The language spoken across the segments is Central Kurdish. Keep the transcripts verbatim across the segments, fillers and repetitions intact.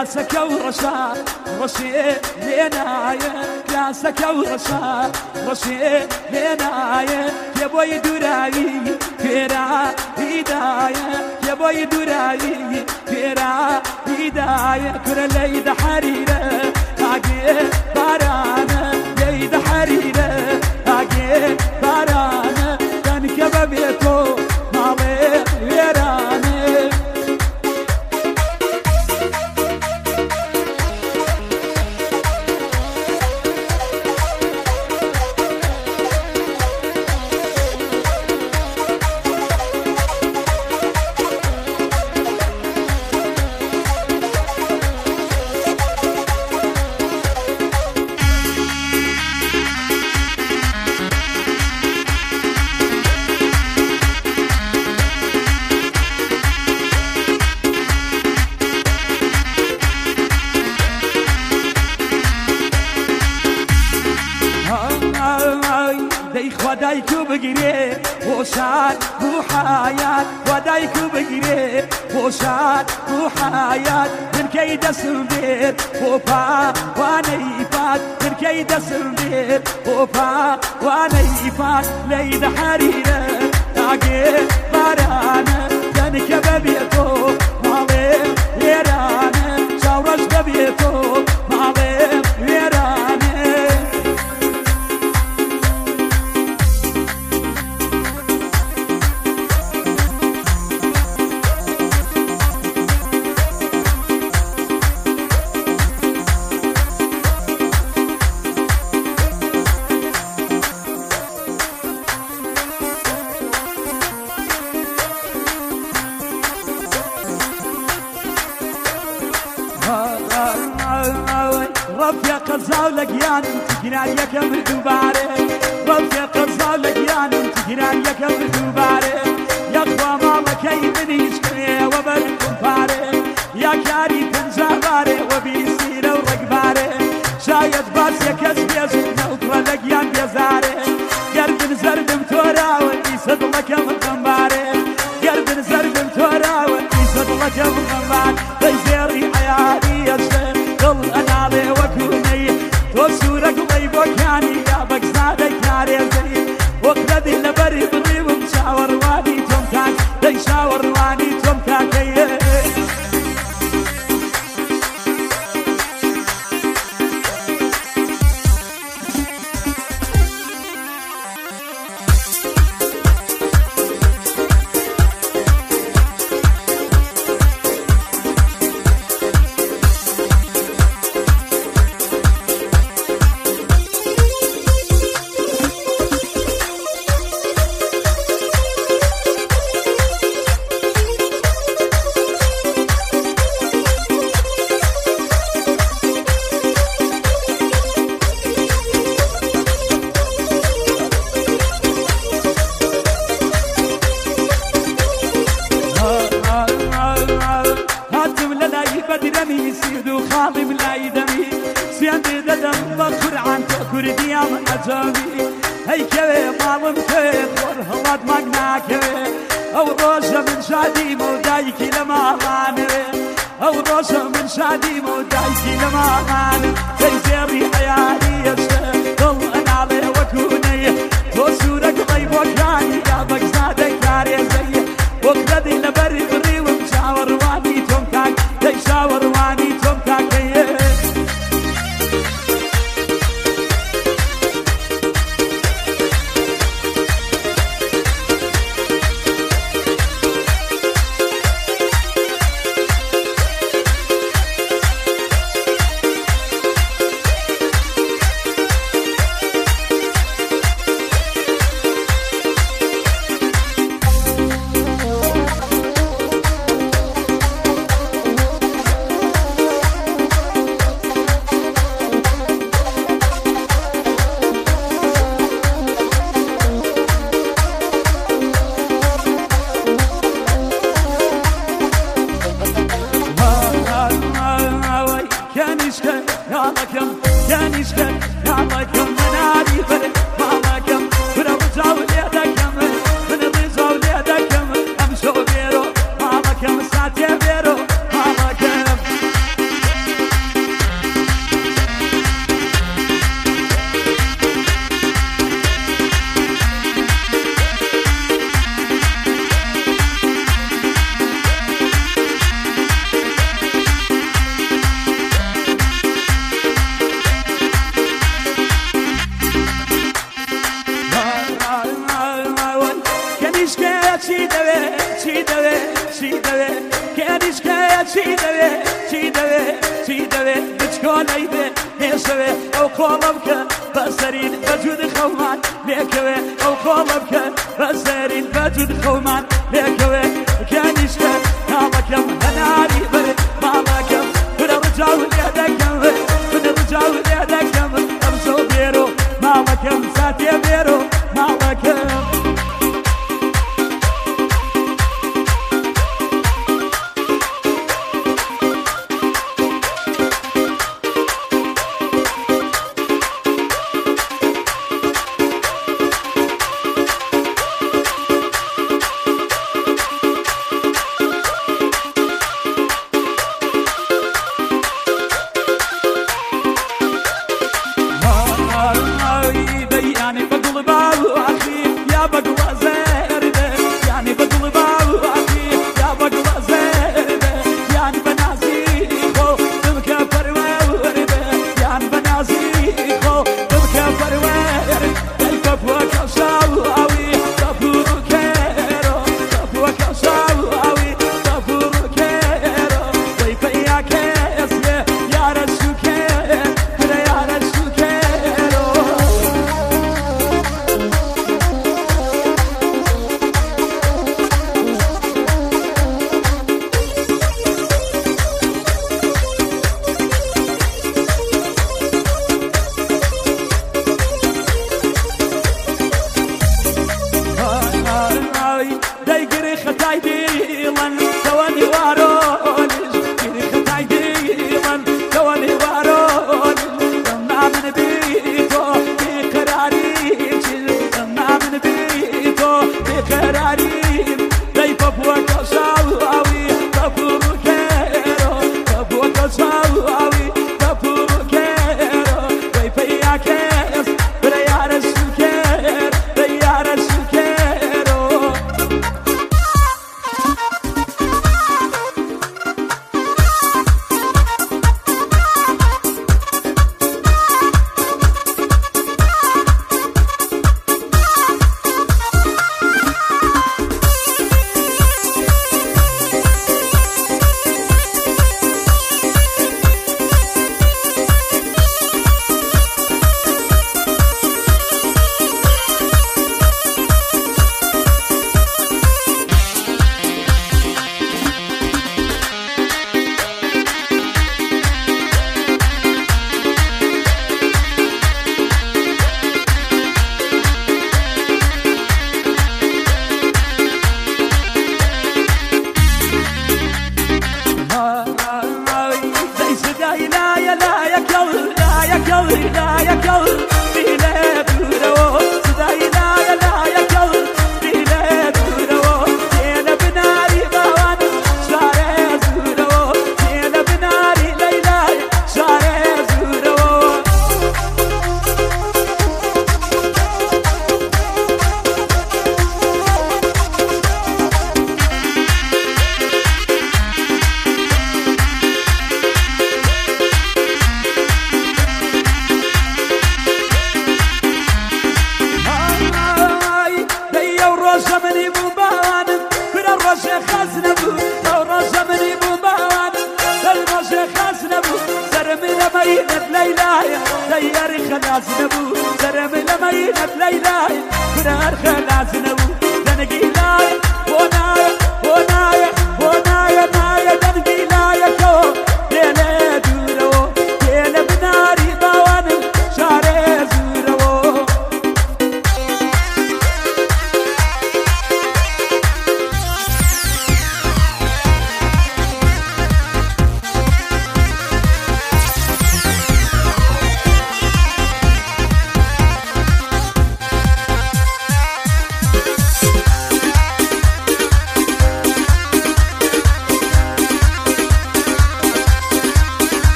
كاسك ورشا رشي لنايا كاسك ورشا رشي لنايا يا بوي دراي كرا هدايا يا بوي دراي كرا هدايا كرا ليد حريرة اجي بارانا ليد حريرة اجي بارانا كان كبابيتو مالي ويراني ودايكو بقري وشان وحياة ودايكو بقري وشان وحياة من كيد السمير وفا ونيفات من كيد السمير وفا ونيفات ليد حريرة تاقي بارانا جانك ببيتو مالي ويرانا شاورش ببيتو مالي ويرانا رفيق الزاولك يا نمتقنا يك بدوباري رفيق الزاولك يا نمتقنا يك بدوباري يا اخوة مالك اي من يشكري وبلكم فاري يا كاري تنزاباري وبيسير ورقباري شايد باس يا كسبيز نوكرا لقيان بيزاري قرب زردم تورا والإيسد لك من غنباري قرب زردم تورا والإيسد لك من غنباري بيزيري حياتي يا شيخ قل انا علي وكوني وسورك طيب وكاني يا بقصادي كاري زي وقردي لبري بري ومشاور واني تمكاك دي شاور واني تمكاك بدرمي سيدو خالي ملاي دمي سياندي ددم بخور عن تأكل ديام أجامي هاي كوي مالم كوي ورهلات مقنا كوي أو روشة من شادي مودايكي لما غاني أو روشة من شادي مودايكي لما غاني هاي زيري حياتي يشتغل ضل أنا علي وكوني وسورك طيب وكاني يا بقصادك كاري زي وقردي لبري بري ومشاور واني تمكاك دي شاور واني تمكاك چی دوه چی دوه چی دوه کنیشکه چی دوه چی دوه چی دوه بچکانی به نشوه او قلب که بسرین وجود خوان لیکوه او قلب که بسرین وجود خوان لیکوه کنیشکه نالکم هناری بره مالکم بره رجاو لیدکم بره رجاو لیدکم امسو بیرو مالکم ساتی بیرو مالکم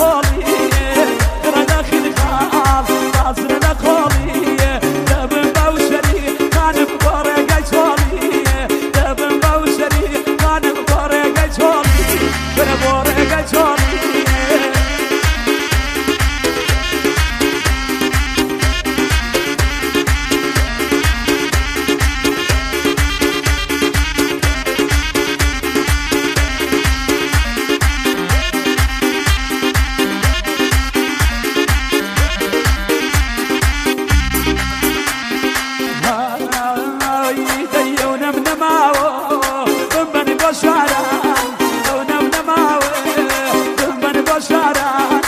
خولي رنا خيل خاص راسنا خولي دبن بوشري كان بورقة شولي دبن بوشري كان بورقة شولي بورقة شولي Shara